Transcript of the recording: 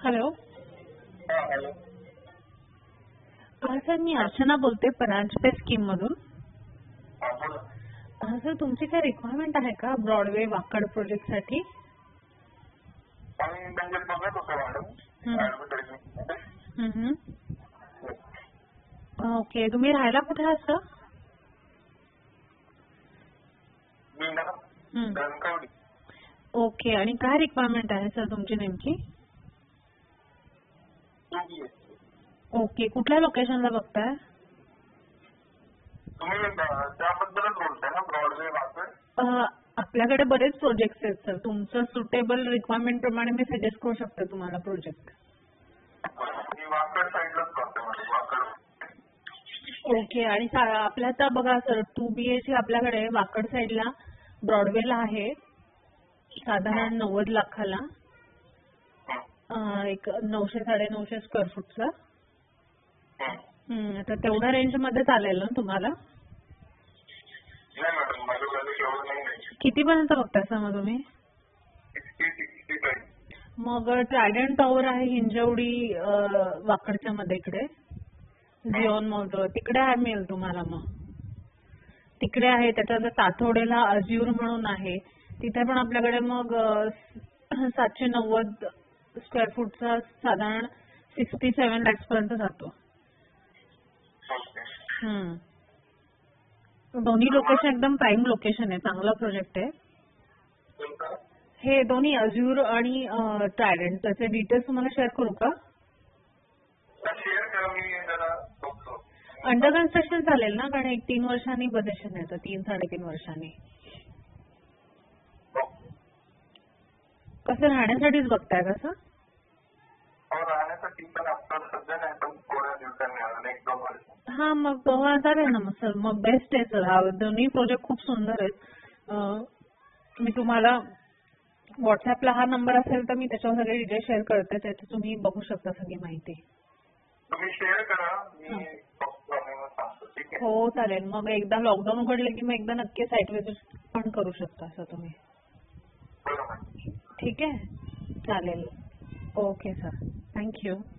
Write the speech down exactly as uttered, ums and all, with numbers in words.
Hello. हा hello. हा sir, मी अर्चना बोलते परांजपे स्कीम मधून. हा बोला. हा सर, तुमची काय रिक्वायरमेंट आहे का ब्रॉडवे वाकड प्रोजेक्ट साठी? आम्ही म्हणजे बघत होतो मॅडम ऍडव्हर्टाइजमेंट. हम्म. ओके, तुम्ही राहायला कुठे आहात सर? मी ना हम्म. धनकवडी. ओके, आणि काय रिक्वायरमेंट आहे सर तुमची नेमकी? ओके, कुठल्या लोकेशनला बघताय? तुम्ही त्याबद्दलच बोलताय ना, ब्रॉडवे वाकड? अ, आपल्याकडे बरेच प्रोजेक्ट्स आहेत सर. तुमचं सुटेबल रिक्वायरमेंट प्रमाणे मी सजेस्ट करू शकते तुम्हाला प्रोजेक्ट. मी वाकड साईडलाच करते मॅडम, वाकड. ओके, आणि सा- आपल्या आता बघा सर, टू बी एच आपल्याकडे वाकड साईडला ब्रॉडवेला आहे साधारण नव्वद लाखाला. अ, एक नऊशे साडे नऊशे स्क्वेअर फूटचा. हम्म, तर तेवढ्या रेंज मध्ये चालेल ना तुम्हाला? नाही मॅडम, माझं बजेट एवढं नाही आहे. कितीपर्यंत बघताय सर मग तुम्ही? Sixty sixty five. मग ट्रायडंट टॉवर आहे हिंजवडी अ, वाकडच्या मध्ये इकडे झिओन मॉल तिकडे आहे, मिळेल तुम्हाला. मग तिकडे आहे. त्याच्यानंतर ताथोडेला अज्यूर म्हणून आहे, तिथे पण आपल्याकडे मग अ, सातशे नव्वद स्क्वेअर फूटचा साधारण सिक्स्टी सेव्हन लॅक्स पर्यंत जातो. हम्म, दोन्ही लोकेशन एकदम प्राईम लोकेशन आहे, चांगला प्रोजेक्ट आहे हे. दोन्ही अज्यूर आणि ट्रायडंट, त्याचे डिटेल्स तुम्हाला शेअर करू का? शेअर करा, मी जरा बघतो. अंडर कन्स्ट्रक्शन चालेल ना, कारण एक तीन वर्षांनी पोझिशन येतं, तीन साडेतीन वर्षांनी. कसं राहण्यासाठीच बघताय का सर? राहण्यासाठी पण आपण सध्या नाही, पण थोड्या दिवसांनी आलं, एक दोन वर्ष. हा, मग तेव्हा चालेल ना मग सर. मग बेस्ट आहे सर, हा दोन्ही प्रोजेक्ट खूप सुंदर आहेत. मी तुम्हाला व्हॉट्सअपला हा नंबर असेल तर मी त्याच्यावर सगळे डिटेल्स शेअर करते, त्याची तुम्ही बघू शकता सगळी माहिती. तुम्ही शेअर करा, मी बघतो आणि मग सांगतो. ठीक आहे? हो चालेल. मग एकदा लॉकडाऊन उघडले की मग एकदा नक्की साईट व्हिजिट पण करू शकता सर तुम्ही. बरोबर. ठीक आहे, चालेल. Okay sir, thank you.